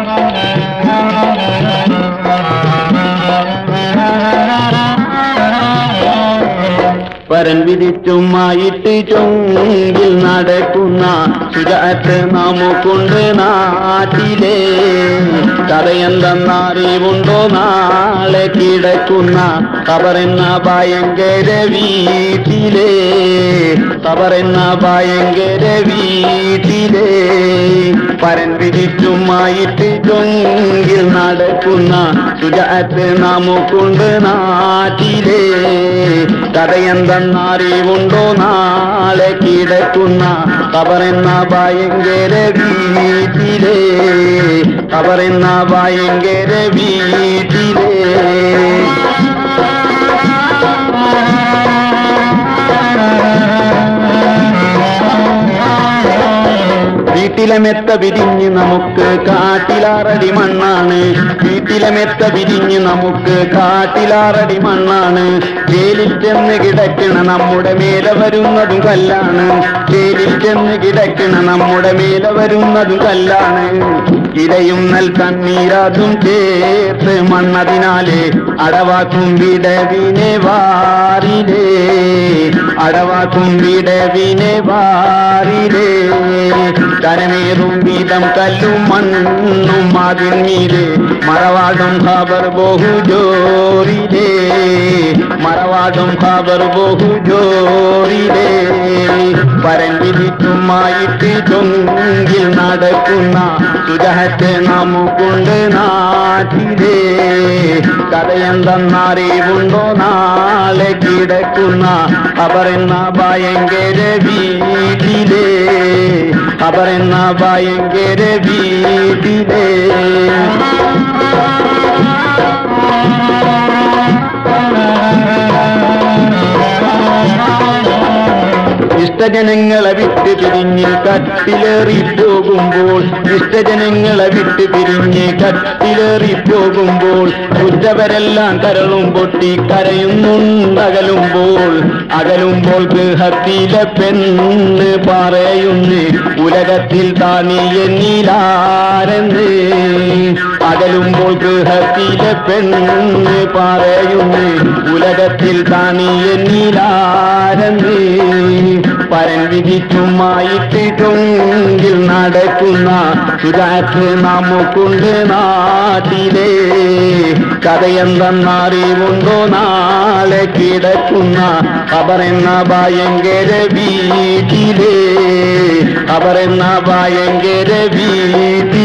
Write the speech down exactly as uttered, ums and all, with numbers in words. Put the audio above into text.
പരൻ വിധിച്ചുമായിട്ട് ചൊങ്കിൽ നടക്കുന്ന സുജാത്ത് നമുക്കുണ്ട് നാട്ടിലെ. കഥയെന്തെന്നറിവുണ്ടോ നാളെ കിടക്കുന്ന ഖബറെന്ന ഭയങ്കര വീട്ടിലെ. ഖബറെന്ന ഭയങ്കര വീട്ടിലെ പരൻ വിധിച്ചുമായിട്ട് ചൊങ്കിൽ നടക്കുന്ന സുജാത്ത് നമുക്കുണ്ട് നാട്ടിലെ. കഥയെന്തെന്നറിവുണ്ടോ നാളെ കിടക്കുന്ന ഖബറെന്ന ഭയങ്കര വീട്ടിലെ. ഖബറെന്ന ഭയങ്കര വീട്ടിലെ വീട്ടിലെ മെത്ത വിരിഞ്ഞ് നമുക്ക് കാട്ടിലാറടി മണ്ണാണ്. വീട്ടിലെ മെത്ത വിരിഞ്ഞ് നമുക്ക് കാട്ടിലാറടി മണ്ണാണ്. ജയിലിൽ ചെന്ന് കിടക്കണ നമ്മുടെ മേലെ വരുന്നതും കല്ലാണ്. ജയിലിൽ ചെന്ന് കിടക്കണ നമ്മുടെ മേലെ വരുന്നതും കല്ലാണ്. ഇരയും നൽ കണ്ണീരാതും ചേർത്ത് മണ്ണതിനാലെ അടവാക്കും വിടവിനെ വാരിലേ. അടവാക്കും വിടവിനെ വാരിലേ കരമേറും വീതം കല്ലും മണ്ണും അതിന്മീതെ മറവാടും ഖബർ ബഹു ജോറിലേ. മറവാടും ഖബർ ബഹു ജോറിലേ പരൻ വിധിച്ചുമായിട്ട് ചൊങ്കിൽ നടക്കുന്ന സുജാത്ത് നമുക്കുണ്ട് നാട്ടിലെ. കഥയെന്തെന്നറിവുണ്ടോ നാളെ കിടക്കുന്ന ഖബറെന്ന ഭയങ്കര വീട്ടിലെ. ഖബറെന്ന ഭയങ്കര വീട്ടിലെ ഇഷ്ടജനങ്ങളെ വിട്ട് പിരിഞ്ഞ് കട്ടിലേറി പോകുമ്പോൾ. ഇഷ്ടജനങ്ങളെ വിട്ട് പിരിഞ്ഞ് കട്ടിലേറി പോകുമ്പോൾ ഉറ്റവരെല്ലാം കരളും പൊട്ടി കരയുന്നുണ്ടകലുമ്പോൾ. അകലുമ്പോൾ ഗൃഹത്തിലെ പെണ്ണ് പറയുന്നു ഉലകത്തിൽ താനി എന്നിലാരെന്ന്. അകലുമ്പോൾ ഗൃഹത്തിലെ പെണ്ണ് പറയുന്നു ഉലകത്തിൽ താനി എന്നിലാരെന്ന്. പരൻ വിധിച്ചുമായിട്ട് ചൊങ്കിൽ നടക്കുന്ന സുജാത്ത് നമുക്കുണ്ട് നാട്ടിലെ. കഥയെന്തെന്നറിവുണ്ടോ നാളെ കിടക്കുന്ന ഖബറെന്ന ഭയങ്കര വീട്ടിലെ. ഖബറെന്ന ഭയങ്കര വീട്ടിലെ